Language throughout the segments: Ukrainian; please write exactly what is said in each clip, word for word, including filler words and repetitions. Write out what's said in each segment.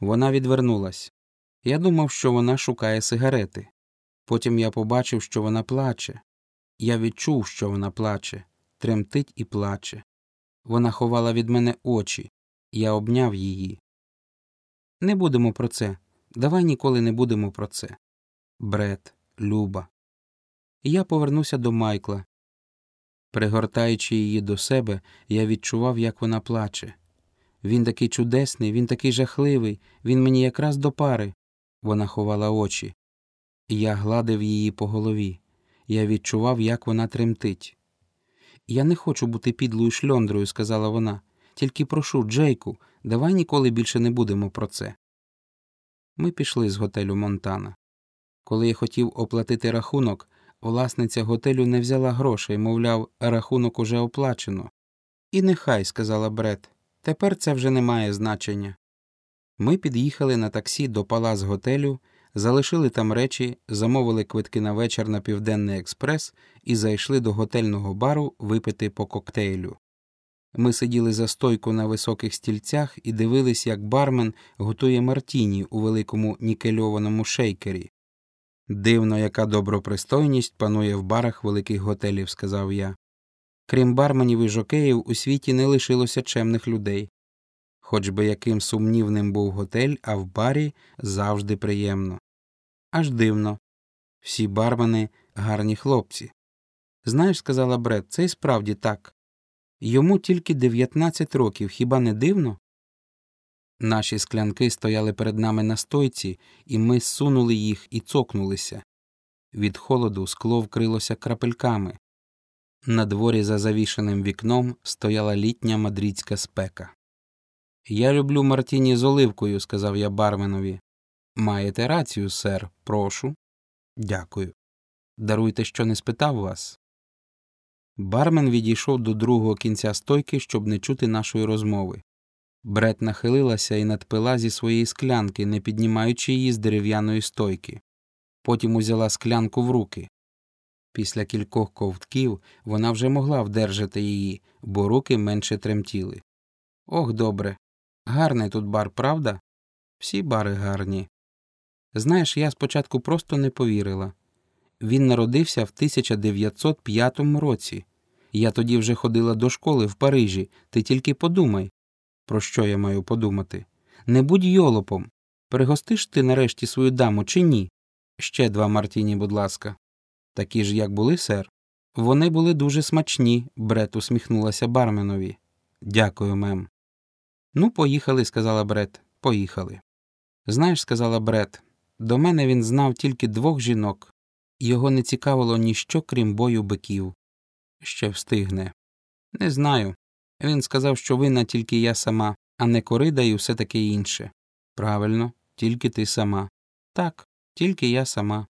Вона відвернулась. Я думав, що вона шукає сигарети. Потім я побачив, що вона плаче. Я відчув, що вона плаче, тремтить і плаче. Вона ховала від мене очі. Я обняв її. Не будемо про це. Давай ніколи не будемо про це. Бред, Люба. І я повернувся до Майкла. Пригортаючи її до себе, я відчував, як вона плаче. Він такий чудесний, він такий жахливий, він мені якраз до пари. Вона ховала очі. Я гладив її по голові. Я відчував, як вона тремтить. «Я не хочу бути підлою шльондрою», – сказала вона. «Тільки прошу, Джейку, давай ніколи більше не будемо про це». Ми пішли з готелю Монтана. Коли я хотів оплатити рахунок, власниця готелю не взяла грошей, мовляв, рахунок уже оплачено. «І нехай», – сказала Бред, – «тепер це вже не має значення». Ми під'їхали на таксі до Палас готелю, залишили там речі, замовили квитки на вечір на Південний експрес і зайшли до готельного бару випити по коктейлю. Ми сиділи за стойку на високих стільцях і дивились, як бармен готує мартіні у великому нікельованому шейкері. «Дивно, яка добропристойність панує в барах великих готелів», – сказав я. «Крім барменів і жокеїв, у світі не лишилося чемних людей. Хоч би яким сумнівним був готель, а в барі завжди приємно. Аж дивно. Всі бармени – гарні хлопці». «Знаєш», – сказала Бред, – «це і справді так. Йому тільки дев'ятнадцять років, хіба не дивно?» Наші склянки стояли перед нами на стойці, і ми зсунули їх і цокнулися. Від холоду скло вкрилося крапельками. На дворі за завішеним вікном стояла літня мадридська спека. «Я люблю мартіні з оливкою», – сказав я барменові. «Маєте рацію, сер, прошу». «Дякую. Даруйте, що не спитав вас». Бармен відійшов до другого кінця стойки, щоб не чути нашої розмови. Бред нахилилася і надпила зі своєї склянки, не піднімаючи її з дерев'яної стойки. Потім узяла склянку в руки. Після кількох ковтків вона вже могла вдержати її, бо руки менше тремтіли. «Ох, добре. Гарний тут бар, правда? Всі бари гарні. Знаєш, я спочатку просто не повірила. Він народився в тисяча дев'ятсот п'ятому році. Я тоді вже ходила до школи в Парижі. Ти тільки подумай». «Про що я маю подумати?» «Не будь йолопом. Пригостиш ти нарешті свою даму чи ні?» «Ще два мартіні, будь ласка». «Такі ж, як були, сер?» «Вони були дуже смачні», – Бред усміхнулася барменові. «Дякую, мем». «Ну, поїхали», – сказала Бред. «Поїхали». «Знаєш», – сказала Бред, – «до мене він знав тільки двох жінок. Його не цікавило ніщо, крім бою биків». «Ще встигне». «Не знаю. Він сказав, що винна тільки я сама, а не корида і все таке інше». «Правильно, тільки ти сама». «Так, тільки я сама».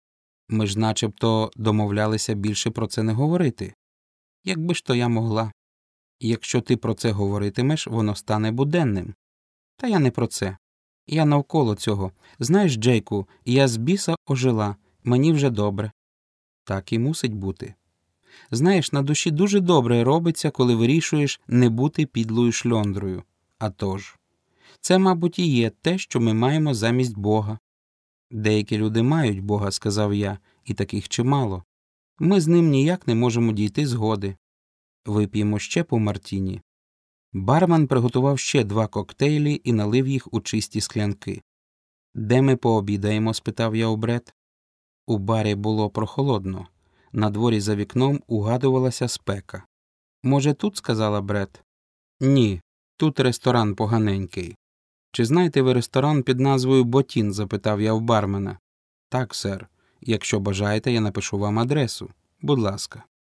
«Ми ж начебто домовлялися більше про це не говорити». «Якби ж то я могла. Якщо ти про це говоритимеш, воно стане буденним». «Та я не про це. Я навколо цього. Знаєш, Джейку, я з біса ожила. Мені вже добре». «Так і мусить бути». «Знаєш, на душі дуже добре робиться, коли вирішуєш не бути підлою шльондрою. А тож. Це, мабуть, і є те, що ми маємо замість Бога». «Деякі люди мають Бога», – сказав я, – «і таких чимало. Ми з ним ніяк не можемо дійти згоди. Вип'ємо ще по мартіні». Бармен приготував ще два коктейлі і налив їх у чисті склянки. «Де ми пообідаємо?» – спитав я у Бред. У барі було прохолодно. На дворі за вікном угадувалася спека. «Може, тут?» – сказала Бред. «Ні, тут ресторан поганенький». «Чи знаєте ви ресторан під назвою «Ботін»?» – запитав я в бармена. «Так, сер. Якщо бажаєте, я напишу вам адресу. Будь ласка».